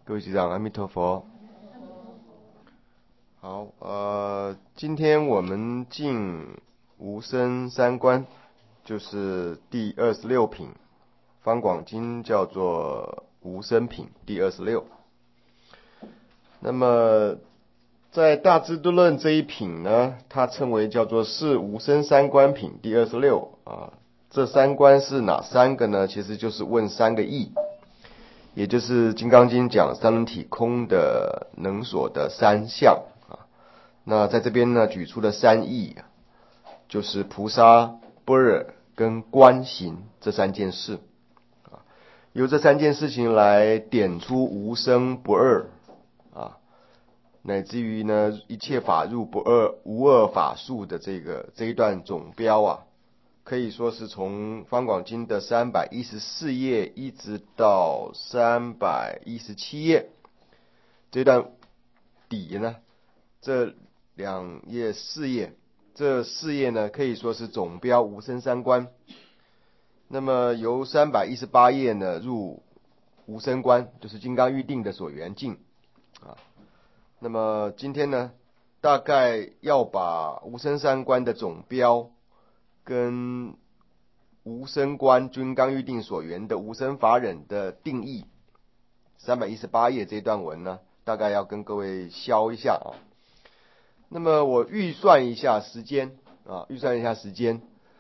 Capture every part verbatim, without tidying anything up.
各位学长，阿弥陀佛。好，呃，今天我们进无生三观，就是第二十六品，方广经叫做无生品第二十六。那么在大智度论这一品呢，它称为叫做是无生三观品第二十六啊。这三观是哪三个呢？其实就是问三个义，也就是《金刚经》讲三轮体空的能所的三相啊。那在这边呢，举出了三义，就是菩萨、般若跟观行这三件事啊。由这三件事情来点出无生不二啊，乃至于呢一切法入不二无二法术的这个这一段总标啊。可以说是从方广经的三百一十四页一直到三百一十七页，这段底呢，这两页四页，这四页呢可以说是总标无生三观。那么由三百一十八页呢入无生观，就是金刚预定的所缘境啊。那么今天呢，大概要把无生三观的总标跟无生观金刚预定所缘的无生法忍的定义，三百一十八页这段文呢，大概要跟各位消一下啊。那么我预算一下时间啊，预算一下时间。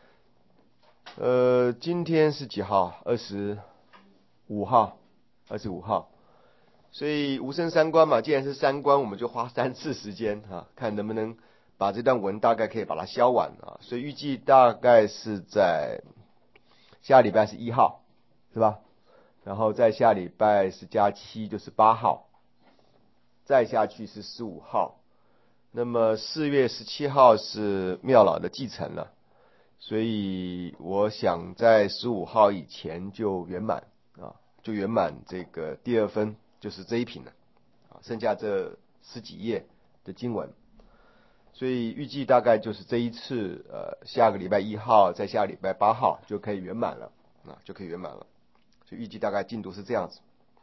呃，今天是几号？二十五号，二十五号。所以无生三观嘛，既然是三观，我们就花三次时间啊，看能不能把这段文大概可以把它消完啊。所以预计大概是在下礼拜是一号，是吧？然后再下礼拜是加七，就是八号，再下去是十五号。那么四月十七号是妙老的继承了，所以我想在十五号以前就圆满啊，就圆满这个第二分，就是这一品了啊，剩下这十几页的经文。所以预计大概就是这一次，呃，下个礼拜一号，再下礼拜八号就可以圆满了啊，就可以圆满了。所以预计大概进度是这样子。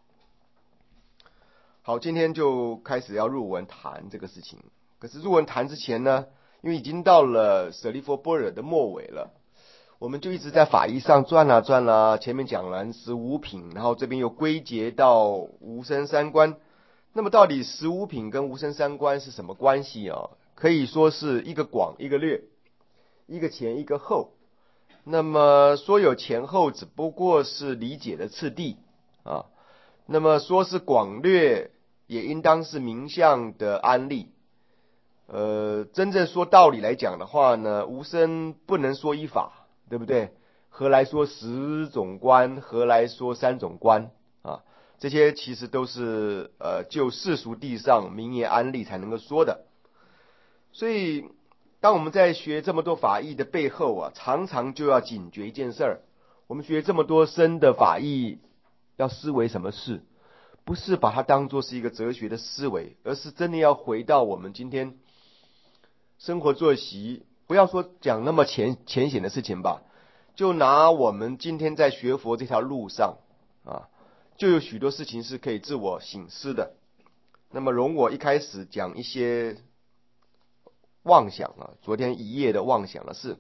好，今天就开始要入文谈这个事情。可是入文谈之前呢，因为已经到了舍利弗般若的末尾了，我们就一直在法义上转啊转啊，前面讲完十五品，然后这边又归结到无生三观。那么到底十五品跟无生三观是什么关系啊？可以说是一个广一个略，一个前一个后。那么说有前后，只不过是理解的次第啊。那么说是广略，也应当是名相的安立。呃，真正说道理来讲的话呢，无生不能说一法，对不对？何来说十种观？何来说三种观？啊，这些其实都是呃就世俗地上名言安立才能够说的。所以，当我们在学这么多法义的背后啊，常常就要警觉一件事儿：我们学这么多深的法义，要思维什么事？不是把它当作是一个哲学的思维，而是真的要回到我们今天生活作息，不要说讲那么浅浅显的事情吧，就拿我们今天在学佛这条路上啊，就有许多事情是可以自我省思的。那么容我一开始讲一些妄想啊，昨天一夜的妄想的事，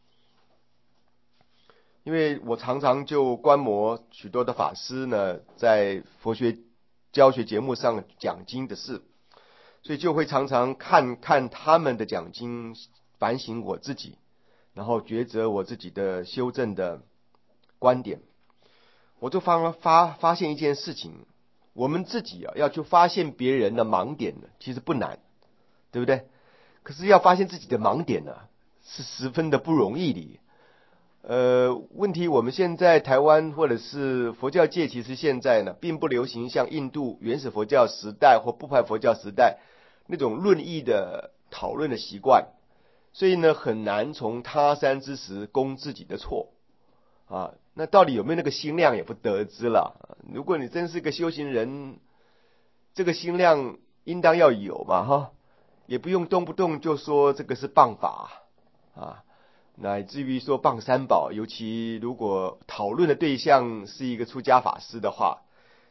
因为我常常就观摩许多的法师呢，在佛学教学节目上讲经的事，所以就会常常看看他们的讲经，反省我自己，然后抉择我自己的修正的观点。我就发发发现一件事情，我们自己啊要去发现别人的盲点呢，其实不难，对不对？可是要发现自己的盲点呢，是十分的不容易的。呃，问题我们现在台湾或者是佛教界，其实现在呢，并不流行像印度原始佛教时代或部派佛教时代那种论义的讨论的习惯，所以呢，很难从他山之石攻自己的错啊。那到底有没有那个心量也不得知了。如果你真是个修行人，这个心量应当要有嘛，哈，也不用动不动就说这个是谤法啊。乃至于说谤三宝，尤其如果讨论的对象是一个出家法师的话，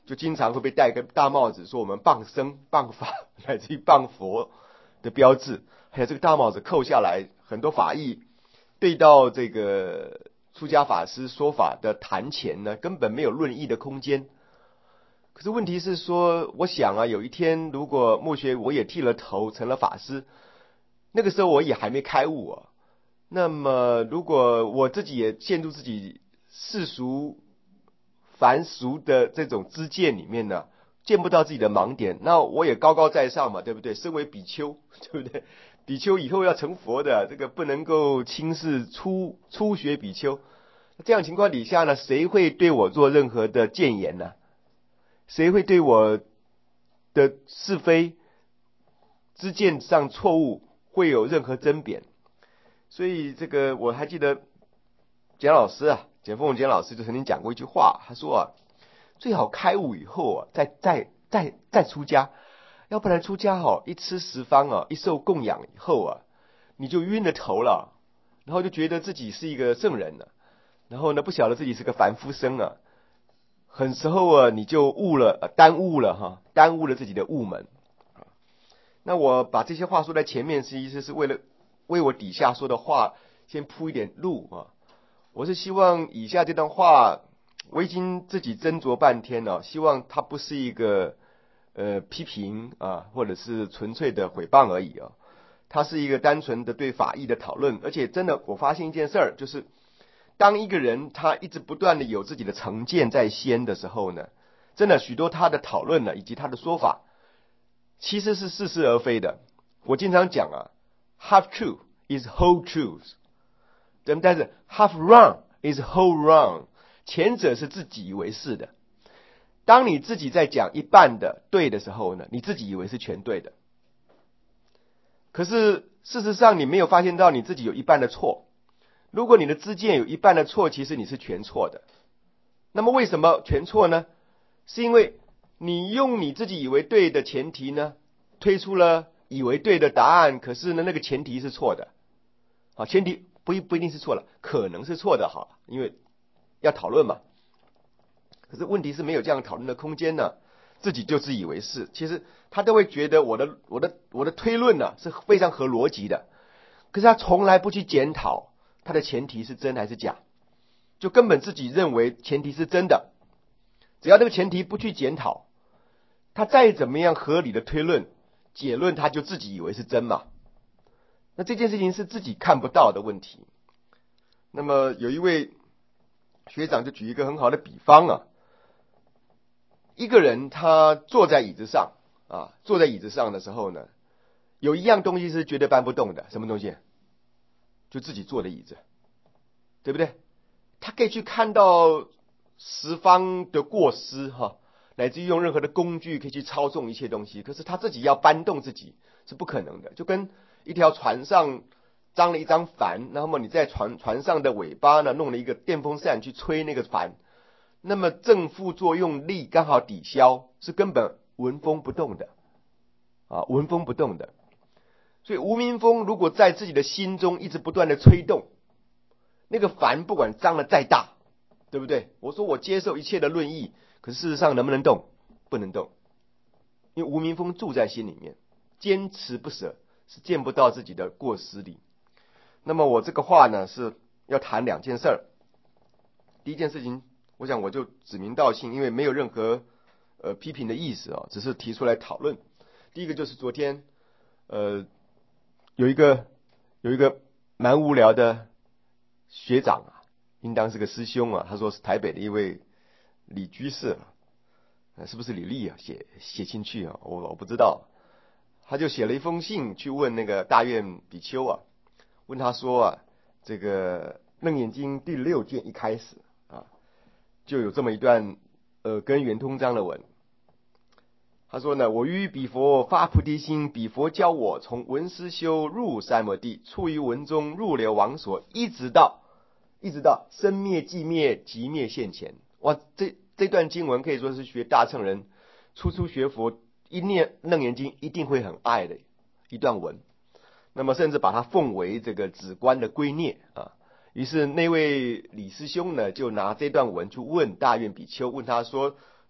就经常会被戴个大帽子，说我们谤僧、谤法，乃至于谤佛的标志。还有这个大帽子扣下来，很多法义对到这个出家法师说法的坛前呢，根本没有论议的空间。可是问题是说，我想啊，有一天如果默学我也剃了头成了法师，那个时候我也还没开悟啊。那么如果我自己也陷入自己世俗凡俗的这种知见里面呢，见不到自己的盲点，那我也高高在上嘛，对不对？身为比丘，对不对？比丘以后要成佛的，这个不能够轻视初初学比丘。这样情况底下呢，谁会对我做任何的谏言呢？谁会对我的是非知见上错误会有任何争辩？所以这个我还记得简老师啊，简凤简老师就曾经讲过一句话，他说啊，最好开悟以后啊，再再再再出家，要不然出家哦，一吃十方啊，一受供养以后啊，你就晕了头了，然后就觉得自己是一个圣人了，然后呢，不晓得自己是个凡夫僧啊，很时候啊，你就误了，耽误了哈，耽误了自己的悟门。那我把这些话说在前面，是意思是为了为我底下说的话先铺一点路啊。我是希望以下这段话，我已经自己斟酌半天了，希望它不是一个呃批评啊，或者是纯粹的毁谤而已啊。它是一个单纯的对法义的讨论，而且真的我发现一件事儿，就是当一个人他一直不断的有自己的成见在先的时候呢，真的许多他的讨论呢，以及他的说法，其实是似是而非的。我经常讲啊 ，half true is whole truth， 但是 half wrong is whole wrong， 前者是自己以为是的。当你自己在讲一半的对的时候呢，你自己以为是全对的，可是事实上你没有发现到你自己有一半的错。如果你的知见有一半的错，其实你是全错的。那么为什么全错呢？是因为你用你自己以为对的前提呢，推出了以为对的答案，可是呢，那个前提是错的。好，前提不一不一定是错了，可能是错的，好，因为要讨论嘛。可是问题是没有这样讨论的空间呢，自己就自以为是。其实他都会觉得我的我的我的推论呢是非常合逻辑的，可是他从来不去检讨他的前提是真还是假，就根本自己认为前提是真的。只要这个前提不去检讨，他再怎么样合理的推论结论，他就自己以为是真嘛。那这件事情是自己看不到的问题。那么有一位学长就举一个很好的比方啊，一个人他坐在椅子上啊，坐在椅子上的时候呢，有一样东西是绝对搬不动的，什么东西？就自己坐的椅子，对不对？他可以去看到十方的过失哈，乃至于用任何的工具可以去操纵一切东西，可是他自己要搬动自己是不可能的。就跟一条船上张了一张帆，那么你在船船上的尾巴呢，弄了一个电风扇去吹那个帆，那么正负作用力刚好抵消，是根本纹风不动的啊，纹风不动的。所以无名风如果在自己的心中一直不断的吹动，那个帆不管张得再大，对不对？我说我接受一切的论议，可是事实上能不能动？不能动，因为无名风住在心里面，坚持不舍，是见不到自己的过失里。那么我这个话呢，是要谈两件事儿。第一件事情，我想我就指名道姓，因为没有任何呃批评的意思啊，只是提出来讨论。第一个就是昨天呃有一个有一个蛮无聊的学长啊，应当是个师兄啊，他说是台北的一位李居士，呃，是不是李立啊？写写进去啊，我我不知道。他就写了一封信去问那个大院比丘啊，问他说啊，这个《楞严经》第六卷一开始啊，就有这么一段呃跟圆通章的文。他说呢，我于彼佛发菩提心，彼佛教我从闻思修入三摩地，处于文中入流王所，一直到一直到生灭寂灭即灭现前。哇，这这段经文可以说是学大乘人初初学佛一念楞严经一定会很爱的一段文。那么甚至把它奉为这个止观的圭臬啊。于是那位李师兄呢，就拿这段文去问大愿比丘，问他说，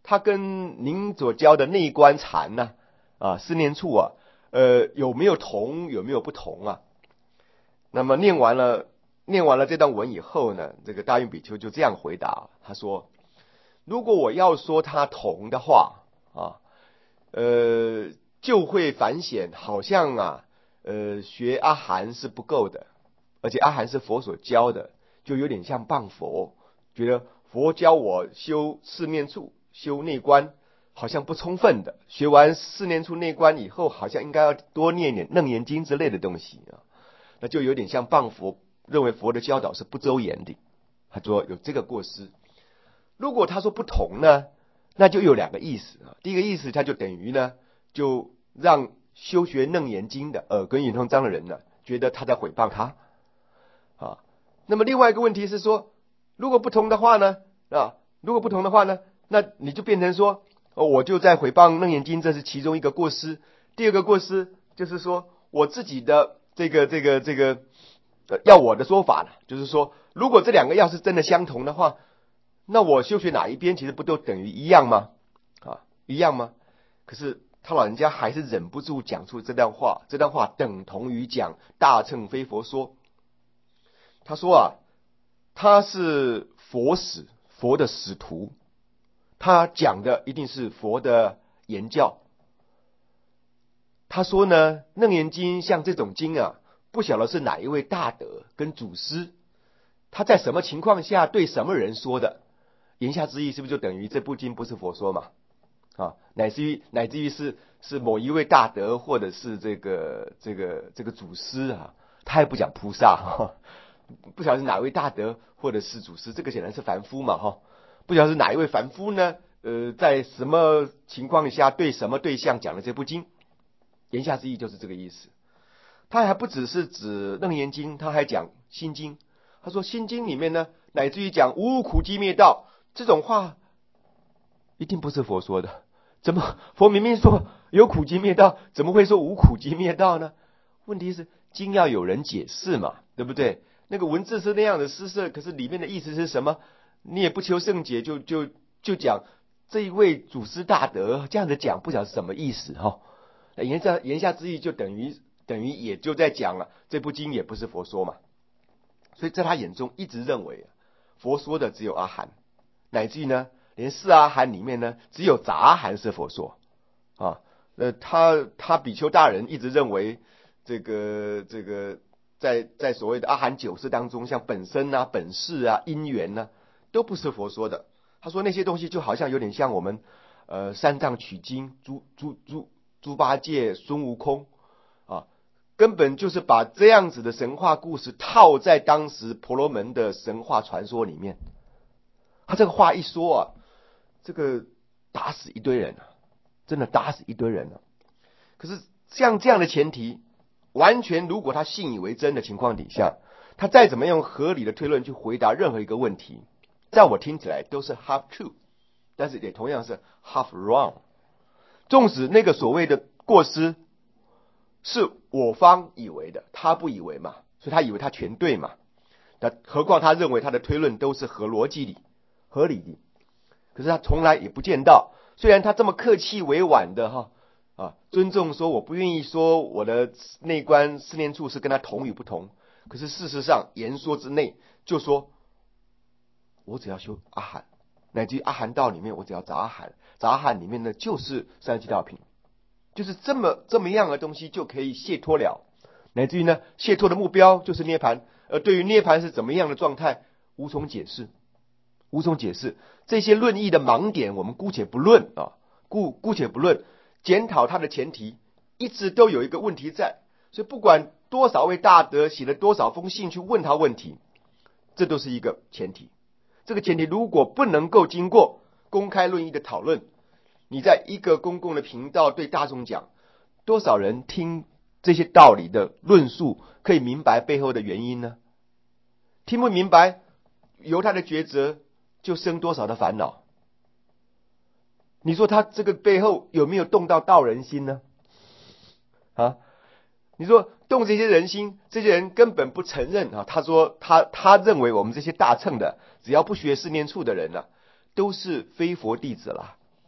它跟您所教的内观禅呢、啊，啊四念处啊，呃有没有同，有没有不同啊？那么念完了念完了这段文以后呢，这个大运比丘就这样回答，他说：如果我要说它同的话啊，呃，就会反显好像啊，呃，学阿含是不够的，而且阿含是佛所教的，就有点像谤佛，觉得佛教我修四念处、修内观，好像不充分的。学完四念处内观以后，好像应该要多念点楞严经之类的东西啊，那就有点像谤佛，认为佛的教导是不周延的。他说有这个过失。如果他说不同呢，那就有两个意思啊。第一个意思，他就等于呢，就让修学楞严经的耳根圆通章的人呢，觉得他在诽谤他啊。那么另外一个问题是说，如果不同的话呢，啊，如果不同的话呢，那你就变成说，哦，我就在诽谤楞严经，这是其中一个过失。第二个过失就是说，我自己的这个这个这个，呃，要我的说法呢，就是说，如果这两个要是真的相同的话，那我修学哪一边其实不都等于一样吗？啊，一样吗？可是他老人家还是忍不住讲出这段话，这段话等同于讲大乘非佛说。他说啊，他是佛使，佛的使徒，他讲的一定是佛的言教。他说呢，楞严经像这种经啊，不晓得是哪一位大德跟祖师，他在什么情况下对什么人说的。言下之意是不是就等于这部经不是佛说嘛？啊，乃至于乃至于是是某一位大德，或者是这个这个这个祖师啊，他也不讲菩萨哈，不晓得是哪位大德或者是祖师，这个显然是凡夫嘛哈，不晓得是哪一位凡夫呢？呃，在什么情况下对什么对象讲了这部经？言下之意就是这个意思。他还不只是指楞严经，他还讲心经。他说心经里面呢，乃至于讲无苦集灭道。这种话一定不是佛说的，怎么佛明明说有苦集灭道，怎么会说无苦集灭道呢？问题是经要有人解释嘛，对不对？那个文字是那样的施设，可是里面的意思是什么？你也不求甚解，就就就讲这一位祖师大德这样子讲，不晓得是什么意思哈。言下言下之意就等于等于也就在讲了，这部经也不是佛说嘛。所以在他眼中一直认为佛说的只有阿含。乃至于呢，连四阿含里面呢，只有杂阿含是佛说啊。呃，他他比丘大人一直认为，这个这个在在所谓的阿含九识当中，像本身啊、本事啊、因缘呢、啊，都不是佛说的。他说那些东西就好像有点像我们呃三藏取经、猪猪猪猪八戒、孙悟空啊，根本就是把这样子的神话故事套在当时婆罗门的神话传说里面。他这个话一说啊，这个打死一堆人啊，真的打死一堆人啊。可是像这样的前提，完全如果他信以为真的情况底下，他再怎么用合理的推论去回答任何一个问题，在我听起来都是 half true， 但是也同样是 half wrong。纵使那个所谓的过失是我方以为的，他不以为嘛，所以他以为他全对嘛。那何况他认为他的推论都是合逻辑里合理的，可是他从来也不见到。虽然他这么客气委婉的哈啊，尊重说我不愿意说我的内观四念处是跟他同与不同，可是事实上言说之内就说，我只要修阿含，乃至于阿含道里面我只要杂阿含，杂阿含里面呢就是三十七道品，就是这么这么样的东西就可以解脱了，乃至于呢解脱的目标就是涅槃，而对于涅槃是怎么样的状态无从解释。无从解释，这些论义的盲点我们姑且不论啊，姑姑且不论，检讨它的前提一直都有一个问题在，所以不管多少位大德写了多少封信去问他问题，这都是一个前提。这个前提如果不能够经过公开论义的讨论，你在一个公共的频道对大众讲，多少人听这些道理的论述可以明白背后的原因呢？听不明白，由他的抉择就生多少的烦恼？你说他这个背后有没有动到道人心呢？啊，你说动这些人心，这些人根本不承认啊。他说他他认为我们这些大乘的，只要不学四念处的人呢、啊，都是非佛弟子啦。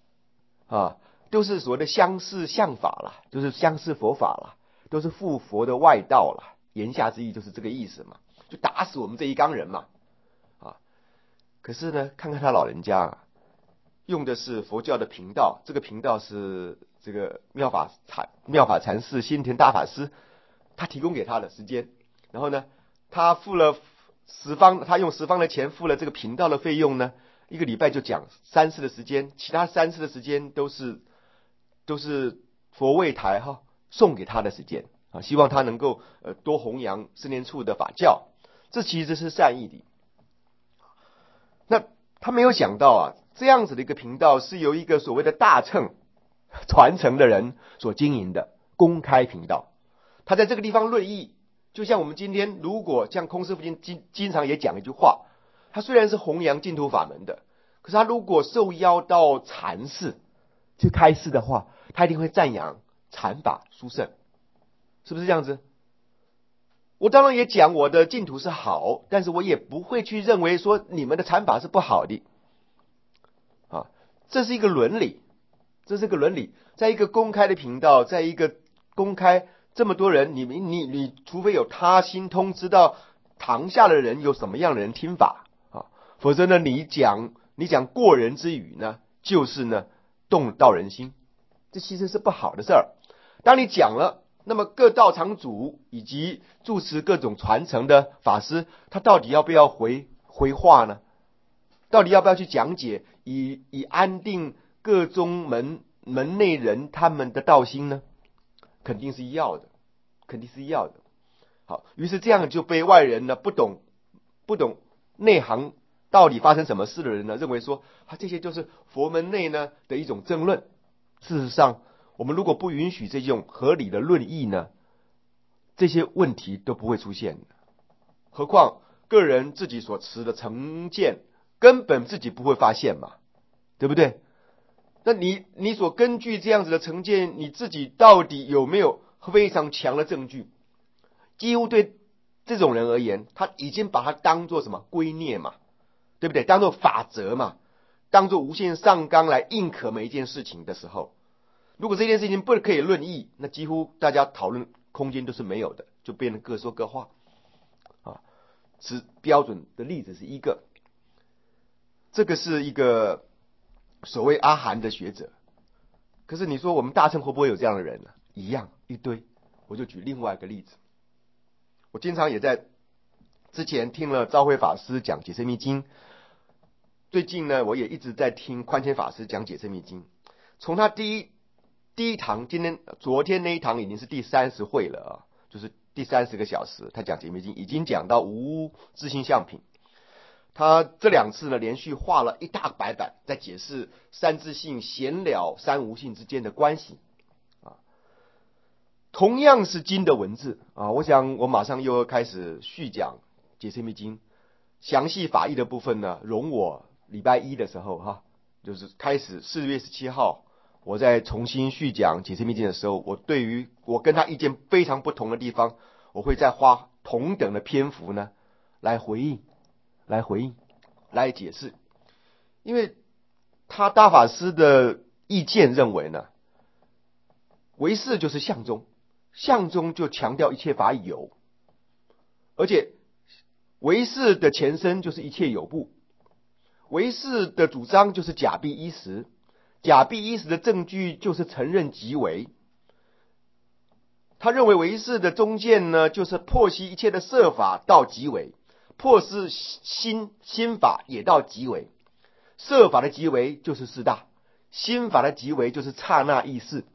啊，都是所谓的相似相法啦，就是相似佛法啦，都是附佛的外道啦。言下之意就是这个意思嘛，就打死我们这一缸人嘛。啊，可是呢，看看他老人家啊，用的是佛教的频道，这个频道是这个妙法禅妙法禅师新田大法师他提供给他的时间，然后呢，他付了十方，他用十方的钱付了这个频道的费用呢，一个礼拜就讲三次的时间，其他三次的时间都是都是佛位台哈送给他的时间啊，希望他能够呃多弘扬四念处的法教，这其实是善意的。那他没有想到啊，这样子的一个频道是由一个所谓的大乘传承的人所经营的公开频道。他在这个地方论义，就像我们今天如果像空师父经经经常也讲一句话，他虽然是弘扬净土法门的，可是他如果受邀到禅寺去开示的话，他一定会赞扬禅法殊胜，是不是这样子？我当然也讲我的净土是好，但是我也不会去认为说你们的禅法是不好的啊，这是一个伦理，这是个伦理，在一个公开的频道，在一个公开这么多人，你你你除非有他心通，知道堂下的人有什么样的人听法啊，否则呢，你讲你讲过人之语呢，就是呢动到人心，这其实是不好的事儿。当你讲了，那么各道场主以及主持各种传承的法师，他到底要不要回回话呢？到底要不要去讲解，以以安定各宗门门内人他们的道心呢？肯定是要的，肯定是要的。好，于是这样就被外人呢不懂不懂内行到底发生什么事的人呢，认为说啊这些就是佛门内呢的一种争论。事实上，我们如果不允许这种合理的论议呢，这些问题都不会出现的。何况个人自己所持的成见，根本自己不会发现嘛，对不对？那你你所根据这样子的成见，你自己到底有没有非常强的证据？几乎对这种人而言，他已经把它当作什么圭臬嘛，对不对？当作法则嘛，当作无限上纲来认可每一件事情的时候，如果这件事情不可以论议，那几乎大家讨论空间都是没有的，就变成各说各话啊。是标准的例子是一个，这个是一个所谓阿含的学者。可是你说我们大乘会不会有这样的人呢？一样一堆。我就举另外一个例子，我经常也在之前听了昭慧法师讲解释密经，最近呢我也一直在听宽谦法师讲解释密经。从他第一第一堂，今天昨天那一堂已经是第三十会了啊，就是第三十个小时，他讲解释密经已经讲到无自性相品。他这两次呢，连续画了一大白板，在解释三自性、显了三无性之间的关系啊。同样是经的文字啊，我想我马上又要开始续讲解释密经，详细法义的部分呢，容我礼拜一的时候哈，就是开始四月十七号，我再重新续讲解释密经的时候，我对于我跟他意见非常不同的地方，我会再花同等的篇幅呢来回应。来回应，来解释，因为他大法师的意见认为呢，唯识就是相宗，相宗就强调一切法有，而且唯识的前身就是一切有部，唯识的主张就是假必一实，假必一实的证据就是承认即为。他认为唯识的中见呢，就是破析一切的色法到即为。破是心心法也到即为，色法的即为就是四大，心法的即为就是刹那意识。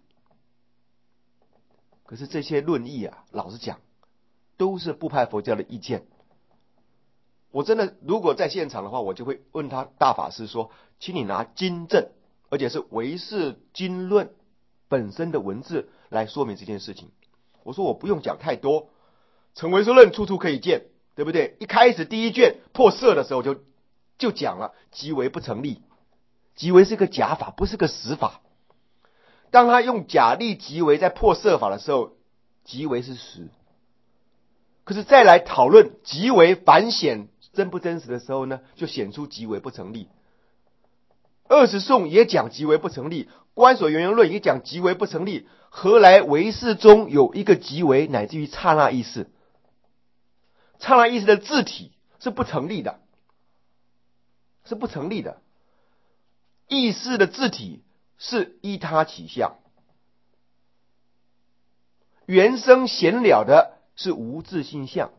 可是这些论议啊，老实讲，都是部派佛教的意见。我真的如果在现场的话，我就会问他大法师说，请你拿经证，而且是唯识经论本身的文字来说明这件事情。我说我不用讲太多，成唯识论处处可以见。对不对？一开始第一卷破色的时候就就讲了，即为不成立，即为是个假法，不是个实法。当他用假立即为在破色法的时候，即为是实。可是再来讨论即为反显真不真实的时候呢，就显出即为不成立。 二十颂也讲极为不成立，观所缘缘论也讲极为不成立，何来唯识中有一个极为乃至于刹那意识？刹那意识的自体是不成立的，是不成立的。意识的自体是依他起相，原生显了的是无自性相，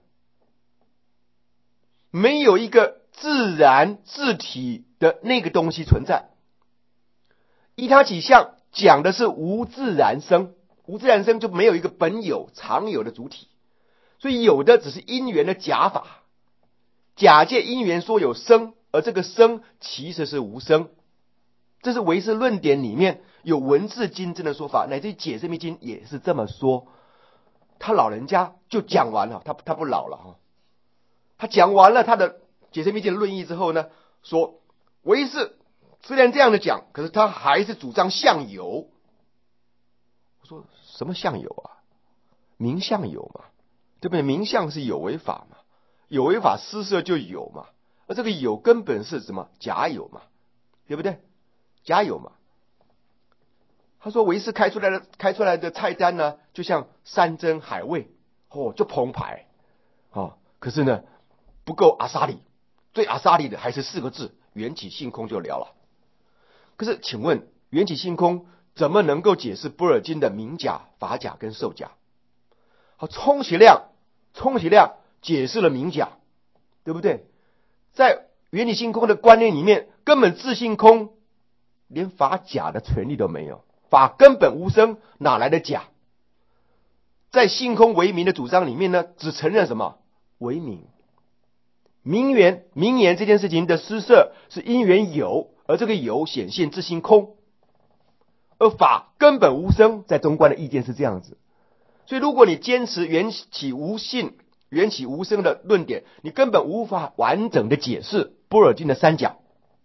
没有一个自然自体的那个东西存在。依他起相讲的是无自然生，无自然生就没有一个本有常有的主体，所以有的只是因缘的假法，假借因缘说有生，而这个生其实是无生。这是唯识论点里面有文字经证的说法，乃至于解释密经也是这么说。他老人家就讲完了，他他不老了哈。他讲完了他的解释密经的论义之后呢，说唯识虽然这样的讲，可是他还是主张相有。我说什么相有啊？名相有嘛，对不对？名相是有为法嘛，有为法施设就有嘛，而这个有根本是什么？假有嘛，对不对？假有嘛。他说唯识开出来的开出来的菜单呢，就像山珍海味，哦，就澎湃，哦，可是呢不够阿萨里，最阿萨里的还是四个字：缘起性空就了了。可是请问缘起性空怎么能够解释般若经的明假、法假跟受假？好，充其量充其量解释了明假，对不对？在缘起性空的观念里面，根本自性空，连法假的权利都没有，法根本无生，哪来的假？在性空为名的主张里面呢，只承认什么？为名。名言名言这件事情的施设是因缘有，而这个有显现自性空，而法根本无生，在中观的意见是这样子。所以如果你坚持缘起无性、缘起无生的论点，你根本无法完整的解释般若经的三假。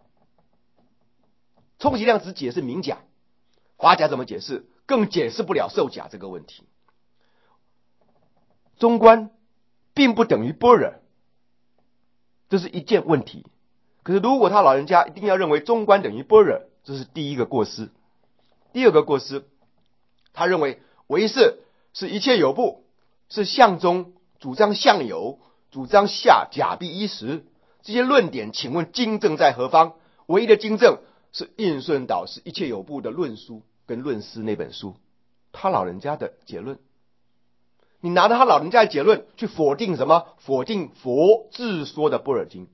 充其量只解释明假，法假怎么解释？更解释不了受假这个问题。中观并不等于般若，这是一件问题。可是如果他老人家一定要认为中观等于般若，这是第一个过失。第二个过失，他认为唯识是一切有部，是相中，主张相有，主张下假必一实。这些论点请问经证在何方？唯一的经证是印顺导师一切有部的论书跟论师那本书，他老人家的结论。你拿着他老人家的结论去否定什么？否定佛自说的般若经。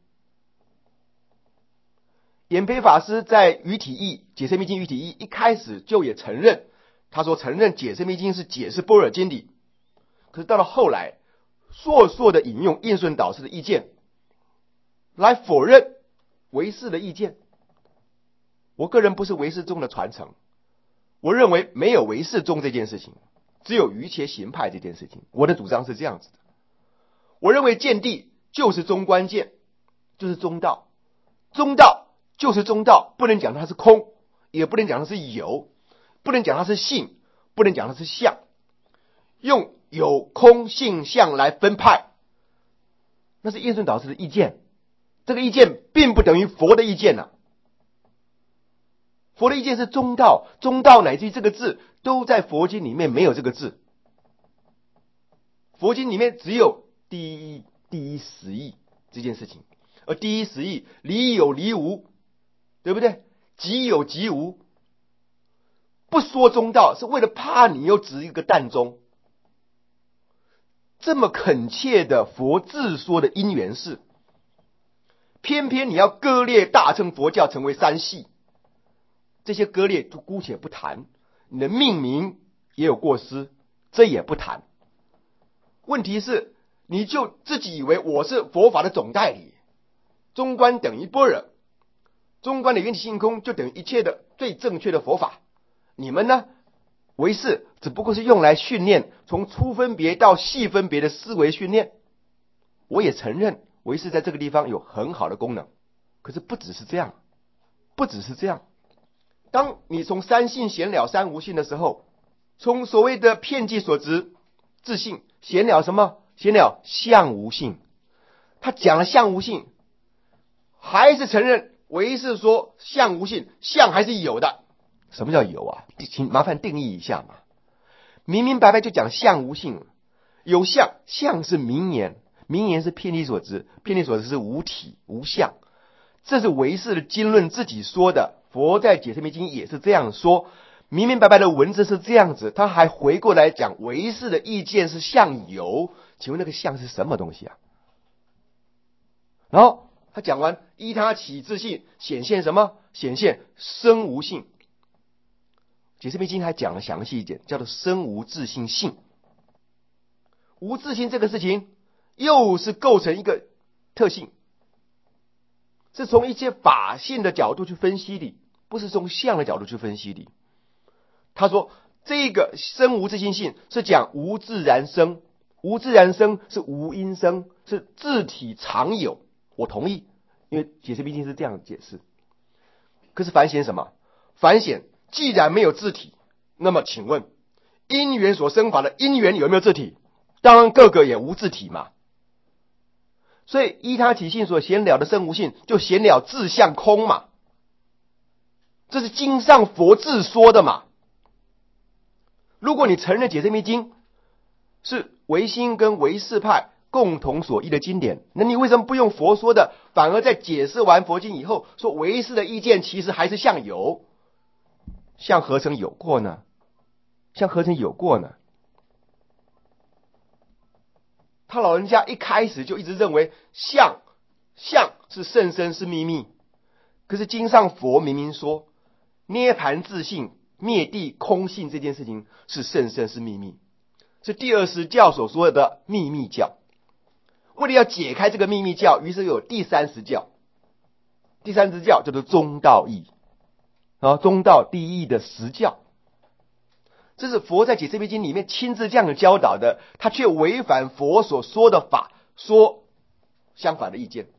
演培法师在于体义解释密经于体义一开始就也承认，他说承认解释密经是解释般若经理。可是到了后来，硕硕的引用印顺导师的意见来否认唯识的意见。我个人不是唯识宗的传承，我认为没有唯识宗这件事情，只有瑜伽行派这件事情。我的主张是这样子的，我认为见地就是中观见，就是中道，中道就是中道，不能讲它是空，也不能讲它是有，不能讲它是性，不能讲它是相。用有空性相来分派，那是印顺导师的意见，这个意见并不等于佛的意见啊。佛的意见是中道，中道乃至于这个字都在佛经里面没有这个字，佛经里面只有第一第一实义这件事情，而第一实义离有离无，对不对？即有即无，不说中道是为了怕你又指一个淡中。这么恳切的佛自说的因缘事，偏偏你要割裂大乘佛教成为三系，这些割裂就姑且不谈，你的命名也有过失，这也不谈。问题是你就自己以为我是佛法的总代理，中观等于般若，中观的缘起性空就等于一切的最正确的佛法。你们呢，唯识只不过是用来训练从粗分别到细分别的思维训练。我也承认唯识在这个地方有很好的功能，可是不只是这样，不只是这样。当你从三性显了三无性的时候，从所谓的遍计所执自性显了什么？显了相无性。他讲了相无性，还是承认唯识说相无性，相还是有的。什么叫有啊？请麻烦定义一下嘛。明明白白就讲相无性，有相，相是名言，名言是偏离所执，偏离所执是无体无相。这是唯识的经论自己说的，佛在解释密经也是这样说，明明白白的文字是这样子，他还回过来讲唯识的意见是相有，请问那个相是什么东西啊？然后他讲完依他起自性显现什么？显现生无性。解释密经还讲了详细一点，叫做生无自性性。无自性这个事情又是构成一个特性，是从一些法性的角度去分析的，不是从相的角度去分析的。他说这个生无自性性是讲无自然生，无自然生是无因生，是自体常有。我同意，因为解释密经是这样解释。可是反显什么？反显既然没有自体，那么请问因缘所生法的因缘有没有自体？当然个个也无自体嘛。所以依他体性所显了的生无性，就显了自相空嘛。这是经上佛自说的嘛。如果你承认解释密经是唯心跟唯识派共同所译的经典，那你为什么不用佛说的，反而在解释完佛经以后说唯识的意见其实还是相有？相何曾有过呢？相何曾有过呢？他老人家一开始就一直认为相相是甚深是秘密，可是经上佛明明说涅盘自性灭地空性这件事情是甚深是秘密，是第二十教所说的秘密教。为了要解开这个秘密教，于是有第三十教，第三十教叫做中道义，啊，中道第一的实教。这是佛在解释密经里面亲自这样的教导的，他却违反佛所说的法，说相反的意见。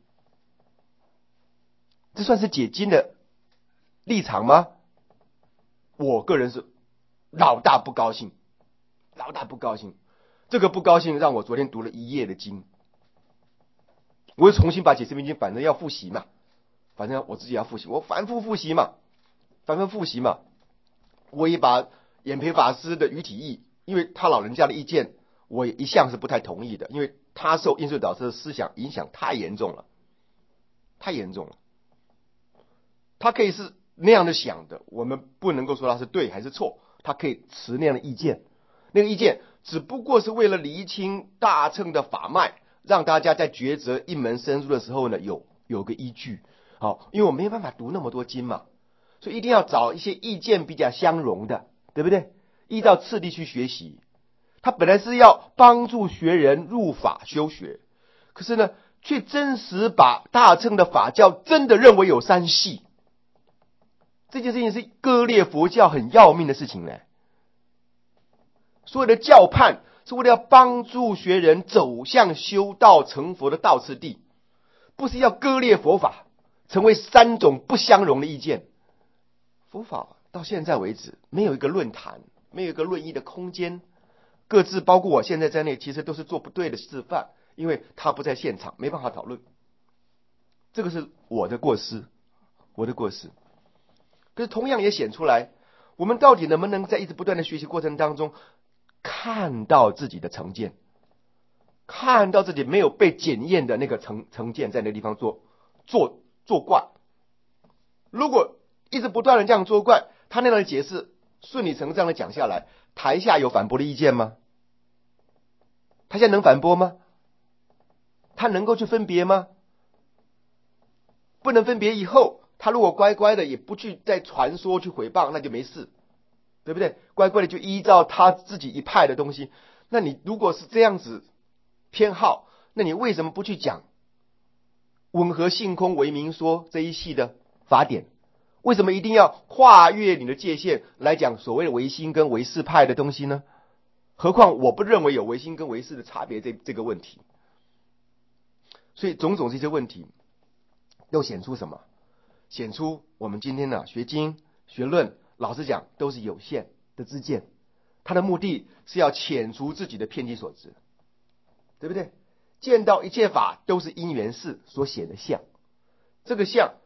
这算是解经的立场吗？我个人是老大不高兴，老大不高兴。这个不高兴让我昨天读了一夜的经，我又重新把解释密经，反正要复习嘛，反正我自己要复习，我反复复习嘛，反复复习嘛。我也把演培法师的于体义，因为他老人家的意见我也一向是不太同意的，因为他受印顺导师的思想影响太严重了，太严重了。他可以是那样的想的，我们不能够说他是对还是错，他可以持那样的意见，那个意见只不过是为了厘清大乘的法脉，让大家在抉择一门深入的时候呢，有有个依据。好，因为我没办法读那么多经嘛，所以一定要找一些意见比较相容的，对不对？依照次第去学习。他本来是要帮助学人入法修学，可是呢，却真实把大乘的法教真的认为有三系。这件事情是割裂佛教很要命的事情呢。所有的教派是为了要帮助学人走向修道成佛的道次第，不是要割裂佛法，成为三种不相容的意见。佛法到现在为止没有一个论坛，没有一个论议的空间，各自包括我现在在内，其实都是做不对的示范，因为他不在现场，没办法讨论。这个是我的过失，我的过失。可是同样也显出来，我们到底能不能在一直不断的学习过程当中，看到自己的成见，看到自己没有被检验的那个成成见在那个地方做做作怪。如果一直不断的这样作怪，他那样的解释顺理成章的讲下来，台下有反驳的意见吗？他现在能反驳吗？他能够去分别吗？不能分别以后，他如果乖乖的也不去再传说去诽谤，那就没事，对不对？乖乖的就依照他自己一派的东西。那你如果是这样子偏好，那你为什么不去讲吻合性空为明说这一系的法典？为什么一定要跨越你的界限来讲所谓的唯心跟唯识派的东西呢？何况我不认为有唯心跟唯识的差别这这个问题。所以种种这些问题又显出什么？显出我们今天呢、啊、学经学论，老实讲都是有限的知见，他的目的是要遣除自己的偏激所执，对不对？见到一切法都是因缘事所显的相，这个相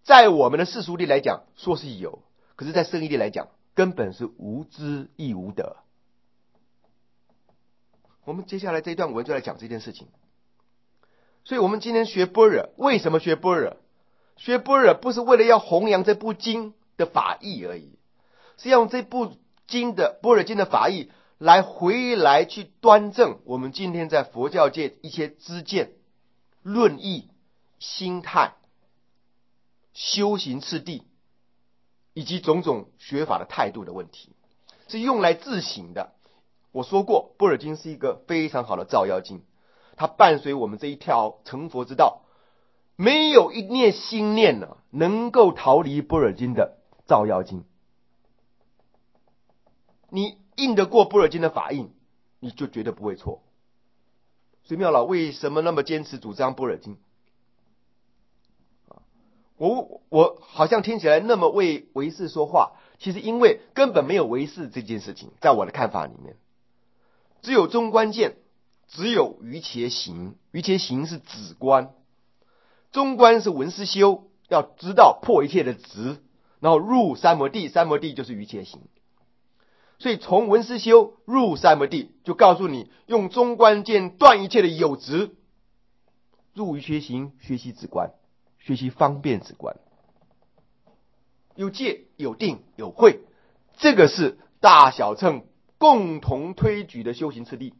在我们的世俗力来讲，说是有，可是在圣义力来讲，根本是无知亦无德。我们接下来这一段文就来讲这件事情。所以我们今天学般若，为什么学般若？学般若不是为了要弘扬这部经的法义而已，是要用这部经的般若经的法义来回来去端正我们今天在佛教界一些知见、论义、心态、修行次第以及种种学法的态度的问题，是用来自省的。我说过，般若经是一个非常好的照妖镜，它伴随我们这一条成佛之道，没有一念心念呢能够逃离般若经的照妖镜。你印得过般若经的法印，你就绝对不会错。所以妙老为什么那么坚持主张般若经？我我好像听起来那么为唯识说话，其实因为根本没有唯识这件事情，在我的看法里面，只有中观见，只有瑜伽行。瑜伽行是止观，中观是闻思修，要知道破一切的执，然后入三摩地，三摩地就是瑜伽行。所以从闻思修入三摩地，就告诉你用中观见断一切的有执，入瑜伽行学习止观，学习方便止观，有戒有定有慧，这个是大小乘共同推举的修行次第。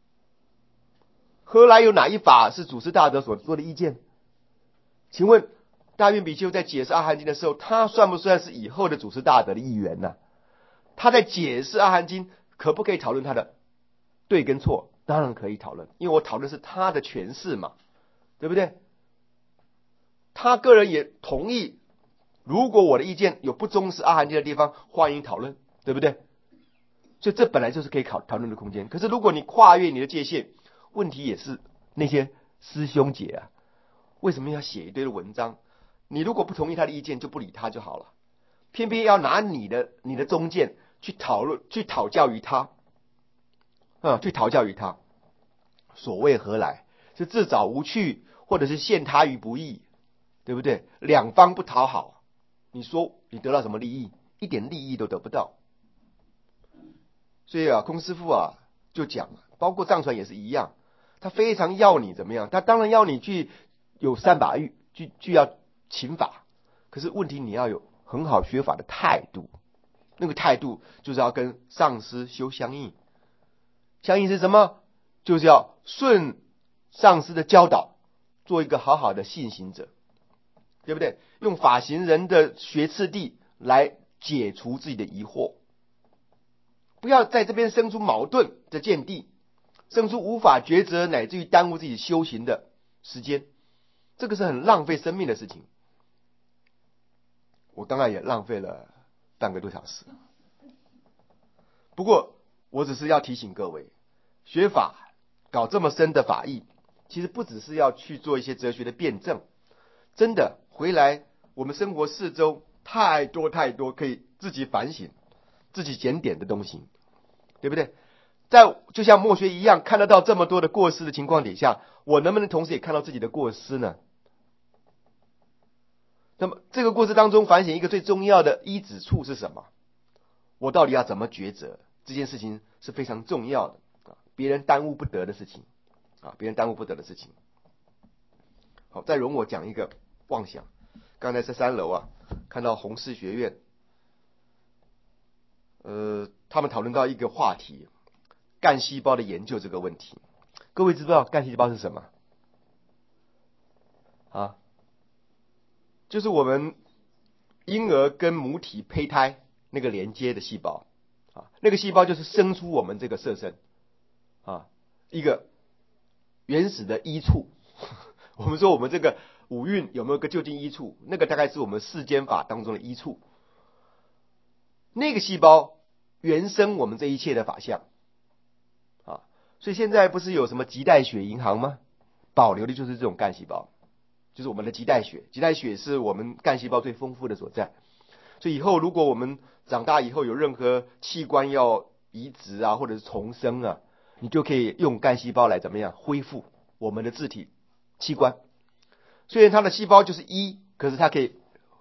何来有哪一法是祖师大德所做的意见？请问大愿比丘在解释阿含经的时候，他算不算是以后的祖师大德的一员呢？他在解释阿含经，可不可以讨论他的对跟错？当然可以讨论，因为我讨论是他的诠释嘛，对不对？他个人也同意，如果我的意见有不忠实阿含经的地方，欢迎讨论，对不对？所以这本来就是可以讨讨论的空间。可是如果你跨越你的界限，问题也是那些师兄姐啊，为什么要写一堆的文章？你如果不同意他的意见，就不理他就好了，偏偏要拿你的你的中见去讨论，去讨教于他，啊，去讨教于他。所谓何来？是自找无趣，或者是陷他于不义，对不对？两方不讨好，你说你得到什么利益？一点利益都得不到。所以啊，空师父啊就讲，包括藏传也是一样，他非常要你怎么样？他当然要你去有善法欲，去去要勤法，可是问题你要有很好学法的态度，那个态度就是要跟上师修相应。相应是什么？就是要顺上师的教导，做一个好好的信行者，对不对？用法行人的学次第来解除自己的疑惑，不要在这边生出矛盾的见地，生出无法抉择，乃至于耽误自己修行的时间，这个是很浪费生命的事情。我刚刚也浪费了半个多小时，不过我只是要提醒各位，学法搞这么深的法义，其实不只是要去做一些哲学的辩证，真的回来我们生活四周太多太多可以自己反省、自己检点的东西，对不对？在就像墨学一样，看得到这么多的过失的情况底下，我能不能同时也看到自己的过失呢？那么这个过程当中反省一个最重要的依止处是什么？我到底要怎么抉择？这件事情是非常重要的啊，别人耽误不得的事情啊，别人耽误不得的事情。好，再容我讲一个妄想。刚才在三楼啊，看到弘誓学院，呃，他们讨论到一个话题，干细胞的研究这个问题。各位知不知道干细胞是什么？啊？就是我们婴儿跟母体胚胎那个连接的细胞啊，那个细胞就是生出我们这个色身啊，一个原始的依处。我们说我们这个五蕴有没有个就近依处？那个大概是我们世间法当中的依处。那个细胞原生我们这一切的法相啊，所以现在不是有什么脐带血银行吗？保留的就是这种干细胞。就是我们的脐带血，脐带血是我们干细胞最丰富的所在。所以以后如果我们长大以后有任何器官要移植啊，或者是重生啊，你就可以用干细胞来怎么样恢复我们的自体器官。虽然它的细胞就是一，可是它可以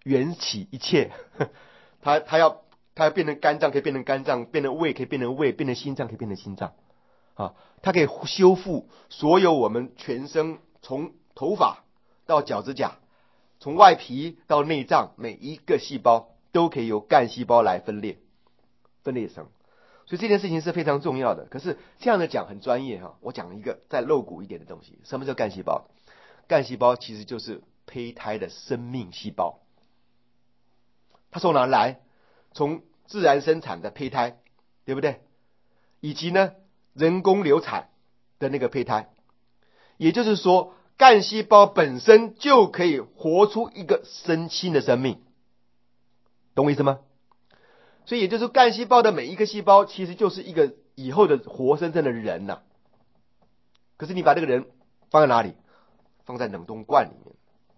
缘起一切，他他要他要变成肝脏可以变成肝脏，变成胃可以变成胃，变成心脏可以变成心脏啊，它可以修复所有我们全身，从头发到脚趾甲，从外皮到内脏，每一个细胞都可以由干细胞来分裂分裂成，所以这件事情是非常重要的。可是这样的讲很专业哈，我讲一个再露骨一点的东西，什么叫干细胞？干细胞其实就是胚胎的生命细胞，它从哪来？从自然生产的胚胎，对不对？以及呢人工流产的那个胚胎，也就是说干细胞本身就可以活出一个生新的生命，懂我意思吗？所以也就是干细胞的每一个细胞其实就是一个以后的活生生的人呐、啊。可是你把这个人放在哪里？放在冷冻罐里面，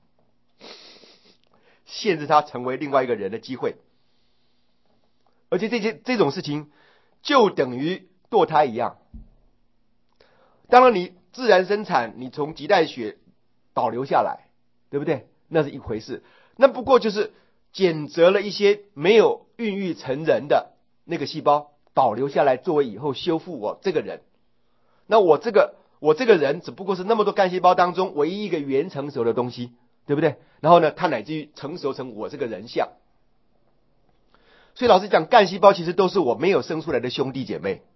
限制他成为另外一个人的机会。而且这些这种事情就等于堕胎一样。当然你自然生产，你从脐带血保留下来，对不对？那是一回事，那不过就是捡择了一些没有孕育成人的那个细胞保留下来，作为以后修复我这个人。那我这个我这个人只不过是那么多干细胞当中唯一一个原成熟的东西，对不对？然后呢，它乃至于成熟成我这个人像。所以老实讲，干细胞其实都是我没有生出来的兄弟姐妹，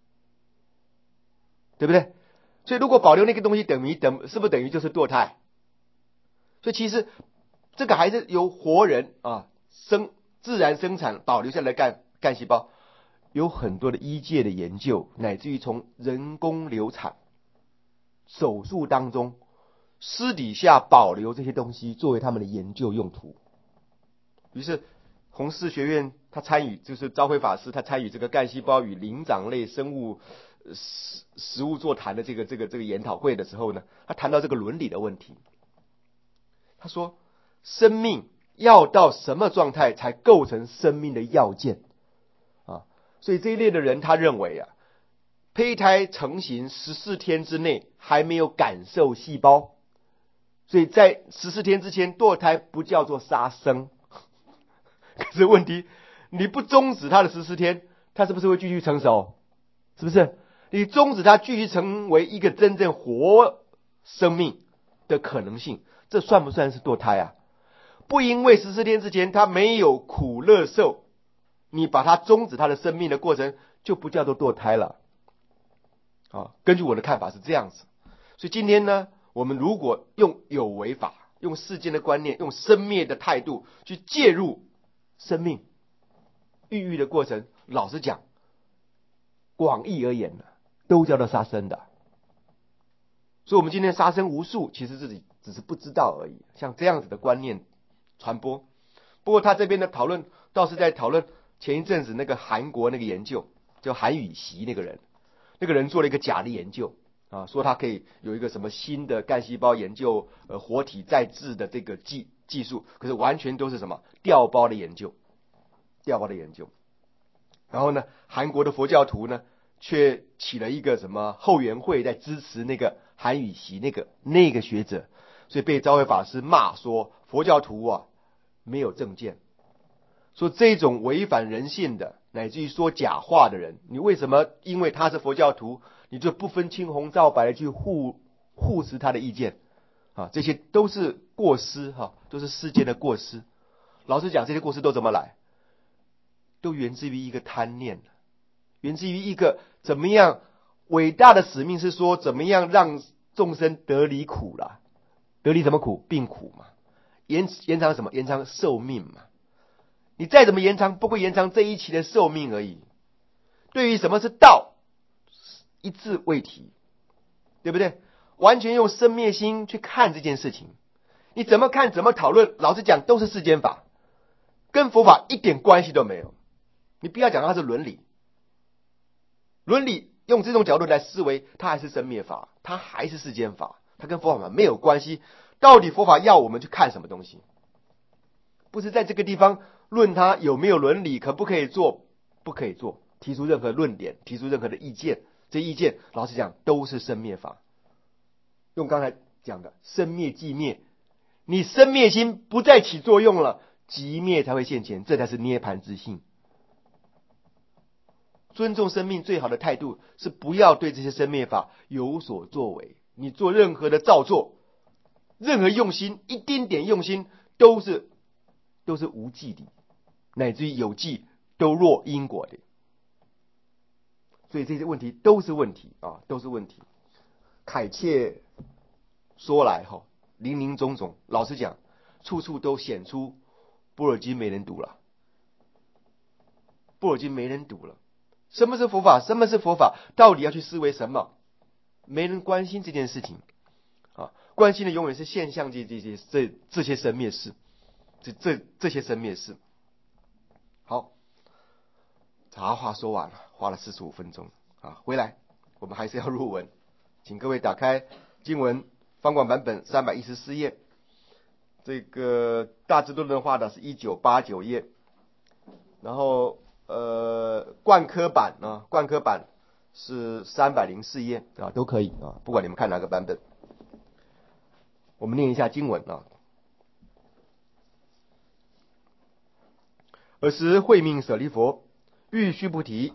对不对？所以如果保留那个东西，等于等是不是等于就是堕胎？所以其实这个还是由活人啊生自然生产保留下来的干干细胞，有很多的医界的研究，乃至于从人工流产、手术当中私底下保留这些东西，作为他们的研究用途。于是弘誓学院他参与，就是昭辉法师他参与这个干细胞与灵长类生物食食物座谈的这个这个这个研讨会的时候呢，他谈到这个伦理的问题。他说，生命要到什么状态才构成生命的要件啊？所以这一类的人他认为啊，胚胎成型十四天之内还没有感受细胞，所以在十四天之前堕胎不叫做杀生。可是问题，你不终止它的十四天，它是不是会继续成熟？是不是？你终止它继续成为一个真正活生命的可能性，这算不算是堕胎啊？不因为十四天之前它没有苦乐受，你把它终止它的生命的过程，就不叫做堕胎了。啊，根据我的看法是这样子。所以今天呢，我们如果用有为法，用世间的观念，用生灭的态度去介入生命孕育的过程，老实讲，广义而言呢，都叫做杀生的。所以我们今天杀生无数，其实自己只是不知道而已。像这样子的观念传播，不过他这边的讨论倒是在讨论前一阵子那个韩国那个研究，叫韩宇席那个人，那个人做了一个假的研究啊，说他可以有一个什么新的干细胞研究，呃，活体再制的这个技技术，可是完全都是什么调包的研究，调包的研究。然后呢，韩国的佛教徒呢，却起了一个什么后援会在支持那个韩宇席那个那个学者，所以被昭辉法师骂说佛教徒啊没有正见，说这种违反人性的，乃至于说假话的人，你为什么因为他是佛教徒，你就不分青红皂白的去护护持他的意见啊？这些都是过失哈、啊，都是世间的过失。老实讲，这些过失都怎么来？都源自于一个贪念，源自于一个怎么样伟大的使命，是说怎么样让众生得离苦啦，得离什么苦？病苦嘛。延延长什么？延长寿命嘛。你再怎么延长，不会延长这一期的寿命而已。对于什么是道，一字未提，对不对？完全用生灭心去看这件事情，你怎么看怎么讨论，老实讲都是世间法，跟佛法一点关系都没有。你不要讲它是伦理，伦理用这种角度来思维，它还是生灭法，它还是世间法，它跟佛法没有关系。到底佛法要我们去看什么东西？不是在这个地方论它有没有伦理，可不可以做，不可以做，提出任何论点，提出任何的意见，这意见老实讲都是生灭法。用刚才讲的生灭即灭，你生灭心不再起作用了， 即灭才会现前，这才是涅槃之性。尊重生命最好的态度是不要对这些生灭法有所作为。你做任何的造作，任何用心，一丁点用心都是都是无记的，乃至于有记都落因果的。所以这些问题都是问题啊，都是问题。凯切说来哈，林林总总，老实讲，处处都显出般若经没人读了，般若经没人读了。什么是佛法？什么是佛法？到底要去思维什么？没人关心这件事情啊，关心的永远是现象界这些这这些生灭事，这这这些生灭事。好，茶话说完了，花了四十五分钟啊，回来我们还是要入文，请各位打开经文方广版本三百一十四页，这个大智度论画的是一九八九页，然后呃贯科版啊，贯科版是三百零四页啊，都可以啊，不管你们看哪个版本。我们念一下经文啊。尔时会命舍利弗，欲须菩提。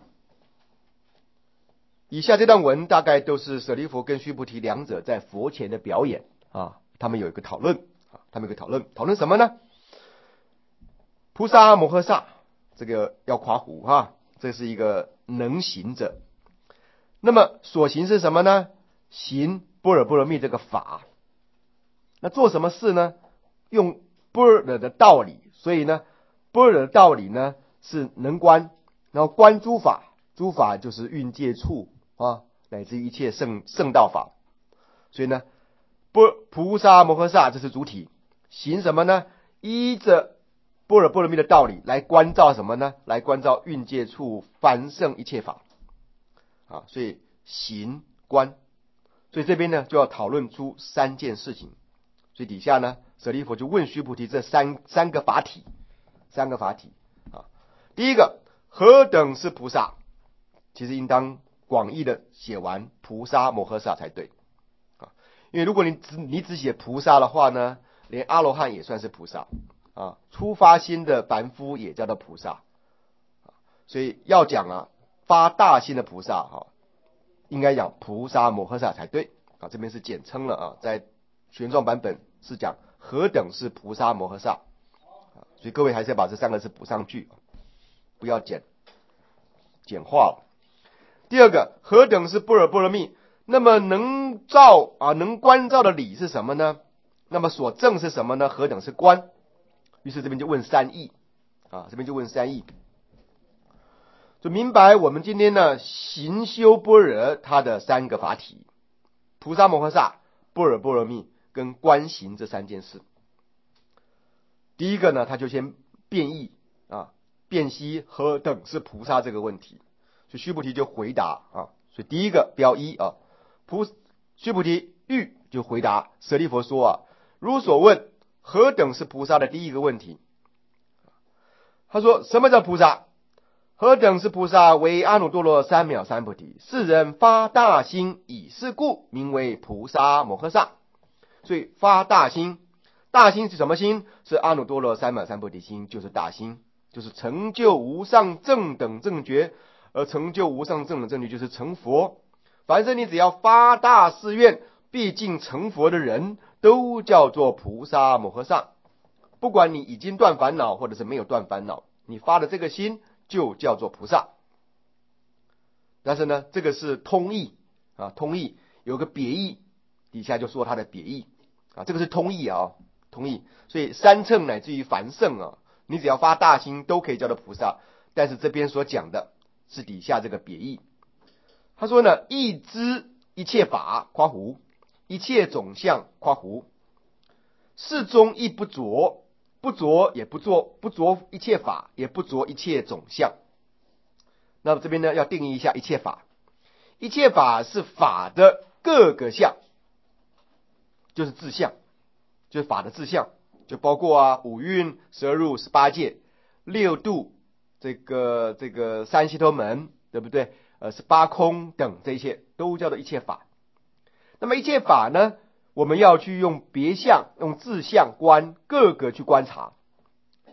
以下这段文大概都是舍利弗跟须菩提两者在佛前的表演啊，他们有一个讨论啊，他们有一个讨论，讨论什么呢？菩萨摩诃萨，这个要夸胡哈，这是一个能行者。那么所行是什么呢？行般若波罗蜜这个法。那做什么事呢？用般若的道理，所以呢，般若的道理呢是能观，然后观诸法，诸法就是蕴界处啊，乃至于一切圣圣道法。所以呢，波菩萨摩诃萨这是主体，行什么呢？依着般若波罗蜜的道理来观照什么呢？来观照蕴界处凡圣一切法啊，所以行观，所以这边呢就要讨论出三件事情。所以底下呢，舍利弗就问须菩提这三三个法体，三个法体啊。第一个，何等是菩萨？其实应当广义的写完菩萨摩诃萨才对啊，因为如果你只你只写菩萨的话呢，连阿罗汉也算是菩萨啊，初发心的凡夫也叫做菩萨，所以要讲啊发大心的菩萨哈，应该讲菩萨摩诃萨才对啊，这边是简称了啊，在玄奘版本是讲何等是菩萨摩诃萨，所以各位还是要把这三个字补上去，不要简简化了。第二个，何等是般若波罗蜜？那么能照啊，能观照的理是什么呢？那么所证是什么呢？何等是观？于是这边就问三义啊，这边就问三义，就明白我们今天呢行修般若它的三个法体：菩萨摩诃萨、般若波罗蜜跟观行这三件事。第一个呢，他就先辩义啊，辨析何等是菩萨这个问题。所以须菩提就回答啊，所以第一个标一啊，菩须菩提欲就回答舍利弗说啊，如所问何等是菩萨的第一个问题。他说什么叫菩萨？何等是菩萨？为阿耨多罗三藐三菩提，是人发大心，以是故名为菩萨摩诃萨。所以发大心，大心是什么心？是阿耨多罗三藐三菩提心，就是大心，就是成就无上正等正觉。而成就无上正等正觉就是成佛。凡是你只要发大誓愿毕竟成佛的人，都叫做菩萨摩诃萨。不管你已经断烦恼或者是没有断烦恼，你发的这个心就叫做菩萨。但是呢，这个是通义啊，通义有个别义，底下就说它的别义啊，这个是通义啊，通义。所以三乘乃至于凡圣啊，你只要发大心都可以叫做菩萨。但是这边所讲的是底下这个别义。他说呢，亦知一切法括弧，一切种相括弧，世中亦不着，不着也不做，不着一切法，也不着一切种相。那么这边呢，要定义一下一切法。一切法是法的各个相，就是自相，就是法的自相，就包括啊五蕴、十二入、十八界、六度，这个这个三悉陀门，对不对？呃，是八空等这些都叫做一切法。那么一切法呢，我们要去用别相、用自相观各个去观察。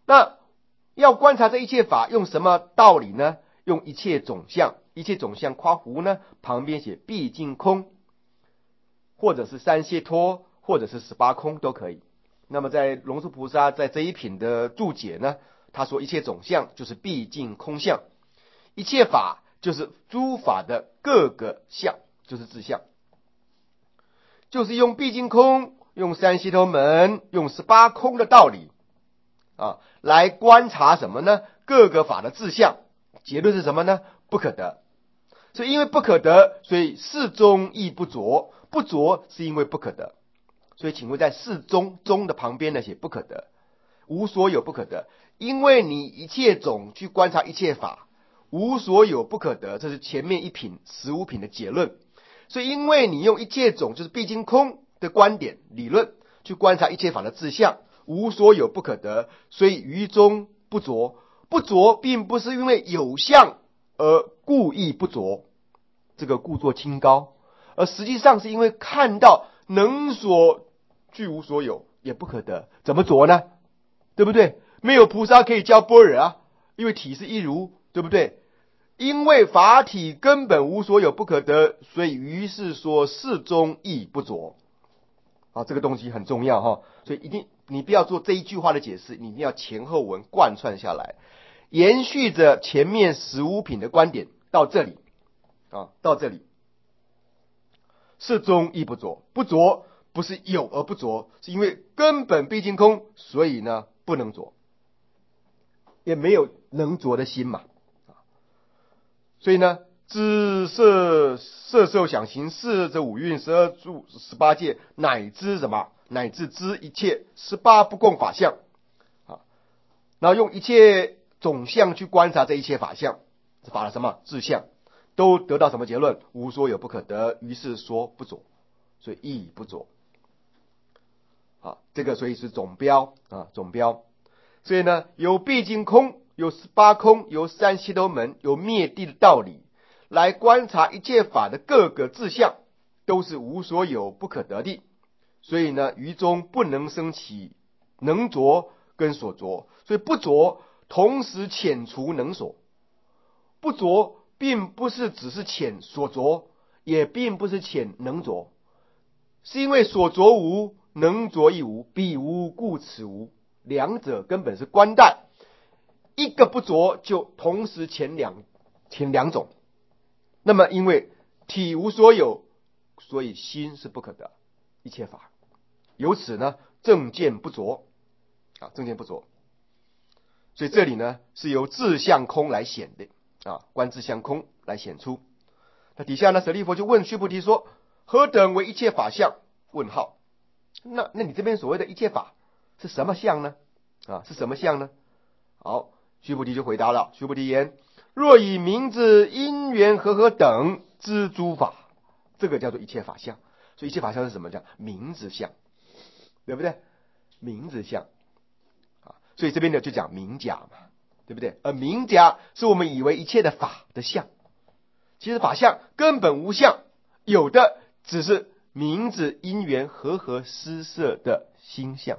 那要观察这一切法，用什么道理呢？用一切总相，一切总相括弧呢，旁边写毕竟空，或者是三解脱，或者是十八空都可以。那么在龙树菩萨在这一品的注解呢，他说一切总相就是毕竟空相，一切法就是诸法的各个相，就是自相，就是用毕竟空，用三解脱门，用十八空的道理啊，来观察什么呢？各个法的自相。结论是什么呢？不可得。所以因为不可得，所以事中亦不着，不着是因为不可得。所以请问在事中中的旁边呢写不可得，无所有不可得，因为你一切种去观察一切法，无所有不可得，这是前面一品十五品的结论。所以因为你用一切种就是毕竟空的观点理论去观察一切法的自相，无所有不可得，所以于中不着。不着并不是因为有相而故意不着，这个故作清高，而实际上是因为看到能所具无所有，也不可得，怎么着呢？对不对？没有菩萨可以教般若啊，因为体是一如，对不对？因为法体根本无所有不可得，所以于是说事中亦不着啊，这个东西很重要哈，所以一定你不要做这一句话的解释，你一定要前后文贯穿下来，延续着前面十五品的观点到这里啊，到这里，事中亦不着，不着不是有而不着，是因为根本毕竟空，所以呢不能着，也没有能着的心嘛，所以呢。知色色受想行识这五蕴十二住十八界，乃至什么？乃至知一切十八不共法相啊，然后用一切总相去观察这一切法相，法的什么自相，都得到什么结论？无所有不可得，于是说不着，所以亦不着啊，这个所以是总标啊，总标。所以呢，有毕竟空，有十八空，有三解脱门，有灭地的道理。来观察一切法的各个自相，都是无所有不可得的，所以呢，于中不能生起能着跟所着，所以不着同时遣除能所，不着并不是只是遣所着，也并不是遣能着，是因为所着无，能着亦无，彼无故此无，两者根本是关带，一个不着就同时遣两遣两种。那么因为体无所有，所以心是不可得一切法，由此呢正见不着啊，正见不着，所以这里呢是由自相空来显的啊，观自相空来显出。那底下呢舍利弗就问须菩提说：何等为一切法相？问号。那那你这边所谓的一切法是什么相呢？啊，是什么相呢？好，须菩提就回答了。须菩提言：若以名字、因缘和合等知诸法，这个叫做一切法相。所以一切法相是什么？叫名字相，对不对？名字相啊，所以这边呢就讲名假嘛，对不对？而名假是我们以为一切的法的相，其实法相根本无相，有的只是名字、因缘和合施设的心相，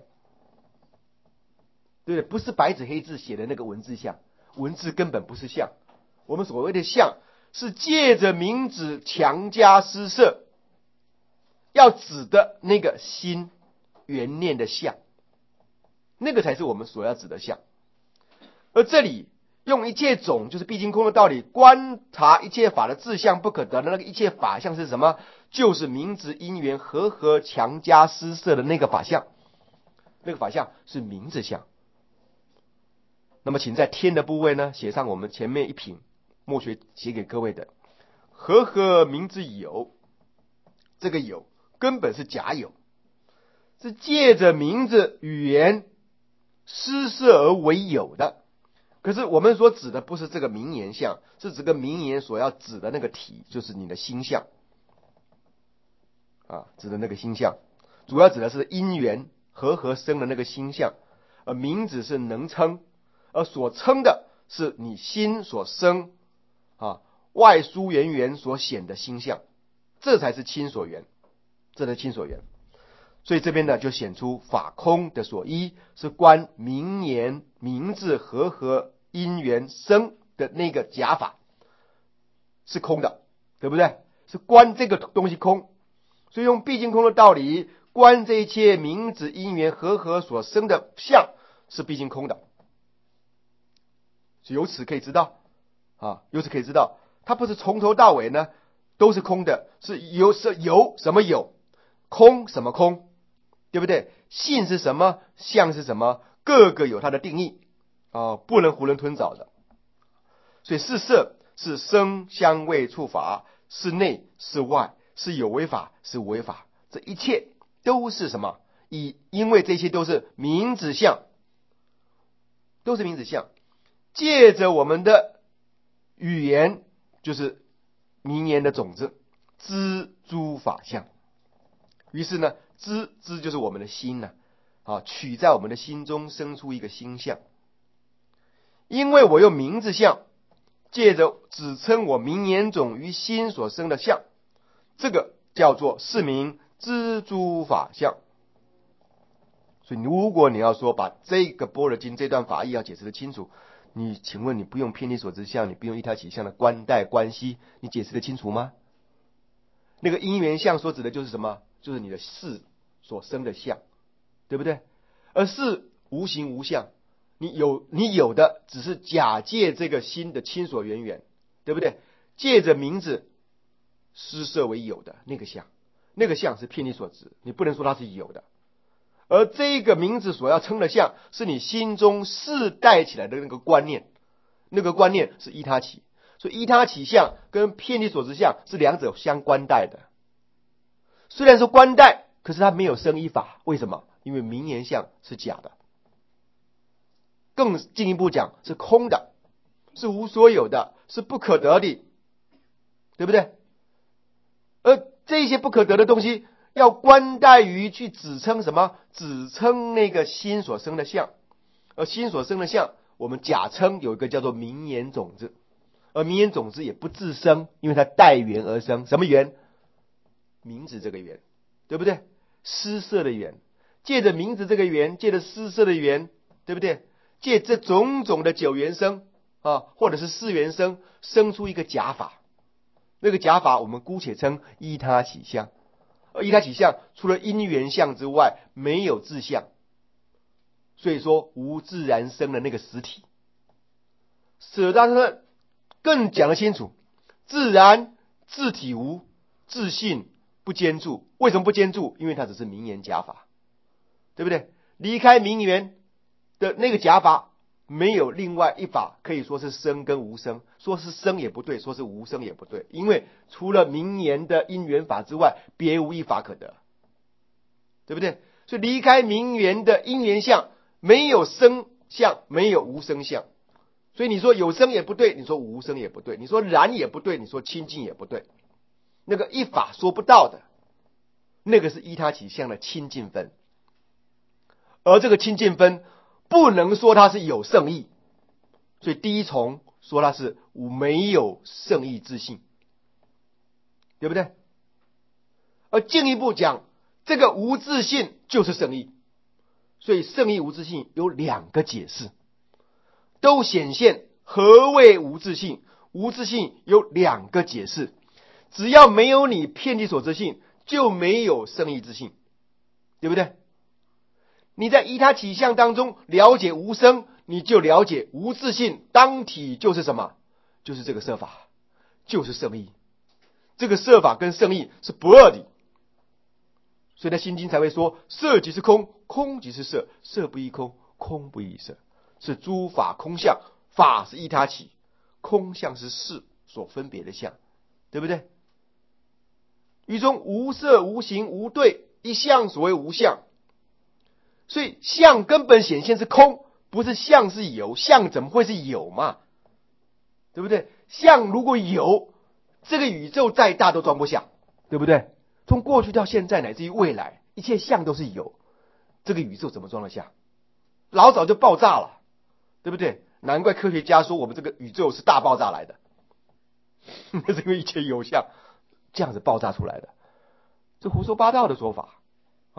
对不对？不是白纸黑字写的那个文字相，文字根本不是相。我们所谓的相是借着名字强加施设，要指的那个心缘念的相，那个才是我们所要指的相。而这里用一切种就是毕竟空的道理观察一切法的自相不可得的那个一切法相是什么？就是名字因缘和合强加施设的那个法相，那个法相是名字相。那么请在天的部位呢写上我们前面一品墨学写给各位的和合名字有，这个有根本是假有，是借着名字语言施设而为有的。可是我们所指的不是这个名言相，是指个名言所要指的那个体，就是你的心相啊，指的那个心相，主要指的是因缘和合生的那个心相，而名字是能称，而所称的是你心所生啊外殊缘缘所显的心相，这才是亲所缘，这才是亲所缘。 所以这边呢就显出法空的所依是观名言名字和合因缘生的那个假法是空的，对不对？是观这个东西空，所以用毕竟空的道理观这一切名字因缘和合所生的相是毕竟空的。由此可以知道啊，由此可以知道它不是从头到尾呢都是空的，是有是有什么有，空什么空，对不对？性是什么，相是什么，各个有它的定义啊，不能囫囵吞枣的。所以是色是声香味触法，是内是外，是有为法是无为法，这一切都是什么？以因为这些都是名字相，都是名字相，借着我们的语言，就是名言的种子，知诸法相。于是呢，知知就是我们的心呢、啊，啊，取在我们的心中生出一个心相。因为我用名字相，借着指称我名言种于心所生的相，这个叫做是名知诸法相。所以如果你要说把这个般若经这段法义要解释的清楚，你请问你不用遍体所知相，你不用一他起相的观待关系，你解释的清楚吗？那个因缘相所指的就是什么？就是你的事所生的相，对不对？而是无形无相，你有你有的只是假借这个心的亲所缘缘，对不对？借着名字施设为有的那个相，那个相是遍体所知，你不能说它是有的。而这个名字所要称的相，是你心中世带起来的那个观念，那个观念是依他起，所以依他起相跟遍体所知相是两者相关待的。虽然说关待，可是它没有生依法，为什么？因为名言相是假的，更进一步讲是空的，是无所有的，是不可得的，对不对？而这些不可得的东西，要关待于去指称什么？指称那个心所生的相，而心所生的相，我们假称有一个叫做名言种子，而名言种子也不自生，因为它带缘而生。什么缘？名字这个缘，对不对？施设的缘，借着名字这个缘，借着施设的缘，对不对？借这种种的九缘生啊，或者是四缘生，生出一个假法。那个假法我们姑且称依他起相。而依他起相除了因缘相之外没有自相，所以说无自然生的那个实体。舍大师更讲得清楚，自然自体无，自性不兼住。为什么不兼住？因为它只是名言假法，对不对？离开名言的那个假法，没有另外一法可以说是生跟无生，说是生也不对，说是无生也不对，因为除了名言的因缘法之外，别无一法可得，对不对？所以离开名言的因缘相，没有生相，没有无生相。所以你说有生也不对，你说无生也不对，你说然也不对，你说清净也不对，那个一法说不到的，那个是依他起相的清净分。而这个清净分不能说它是有圣意，所以第一重说它是没有圣意自性，对不对？而进一步讲，这个无自性就是圣意，所以圣意无自性有两个解释，都显现何谓无自性。无自性有两个解释，只要没有你遍体所知性，就没有圣意自性，对不对？你在依他起相当中了解无生，你就了解无自性当体就是什么？就是这个色法，就是圣意。这个色法跟圣意是不二的，所以在心经才会说色即是空，空即是色，色不异空，空不异色，是诸法空相，法是依他起，空相是事所分别的相，对不对？于中无色无形无对，一相所谓无相。所以相根本显现是空，不是相是有，相怎么会是有嘛？对不对？相如果有，这个宇宙再大都装不下，对不对？从过去到现在乃至于未来，一切相都是有，这个宇宙怎么装得下？老早就爆炸了，对不对？难怪科学家说我们这个宇宙是大爆炸来的，那是因为一切有相这样子爆炸出来的，这胡说八道的说法啊！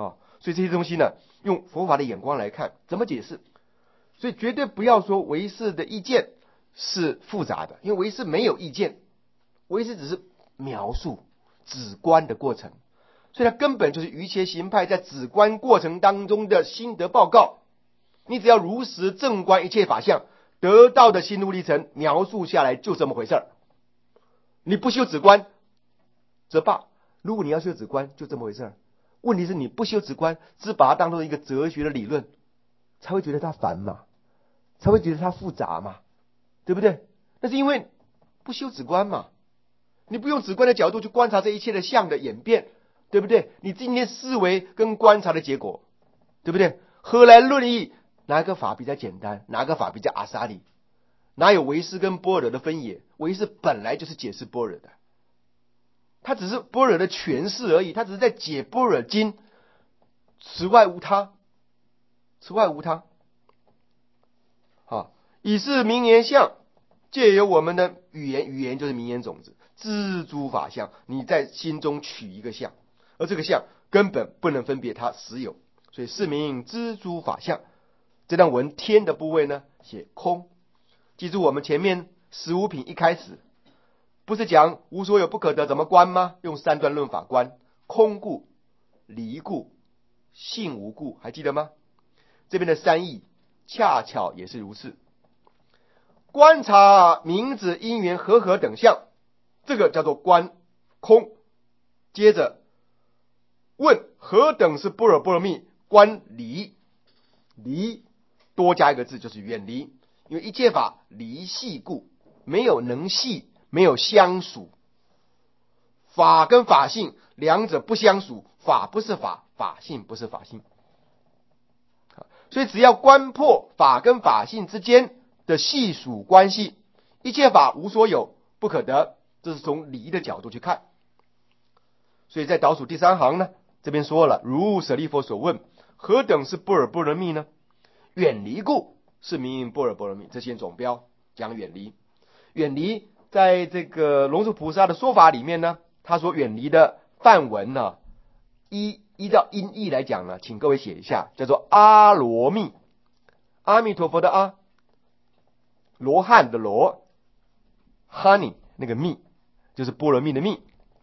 所以这些东西呢，用佛法的眼光来看，怎么解释？所以绝对不要说唯识的意见是复杂的，因为唯识没有意见，唯识只是描述止观的过程，所以它根本就是瑜伽行派在止观过程当中的心得报告。你只要如实正观一切法相，得到的心路历程描述下来就这么回事儿。你不修止观则罢，如果你要修止观就这么回事儿。问题是你不修止观，只把它当做一个哲学的理论，才会觉得它烦嘛，才会觉得它复杂嘛，对不对？那是因为不修止观嘛，你不用止观的角度去观察这一切的相的演变，对不对？你今天思维跟观察的结果，对不对？何来论义？哪个法比较简单？哪个法比较阿萨里？哪有唯识跟般若的分野？唯识本来就是解释般若的，它只是般若的诠释而已，它只是在解般若经，此外无他，此外无他。好，以是名言相，借由我们的语言，语言就是名言种子，知诸法相，你在心中取一个相，而这个相根本不能分别它实有，所以是名知诸法相。这段文天的部位呢，写空。记住我们前面十五品一开始不是讲无所有不可得怎么观吗？用三段论法观，空故、离故、性无故，还记得吗？这边的三义恰巧也是如此。观察名字因缘和合等相，这个叫做观空。接着问何等是般若波罗蜜？观离，离多加一个字就是远离，因为一切法离系故，没有能系，没有相属。法跟法性两者不相属，法不是法，法性不是法性。所以只要观破法跟法性之间的系属关系，一切法无所有不可得，这是从离的角度去看。所以在倒数第三行呢，这边说了，如舍利弗所问，何等是般若波罗蜜呢？远离故，是名般若波罗蜜。这些总标讲远离，远离在这个龙树菩萨的说法里面呢，他所远离的梵文呢，依依照音译来讲呢，请各位写一下，叫做阿罗蜜。阿弥陀佛的阿，罗汉的罗，honey 那个蜜就是波罗蜜的蜜。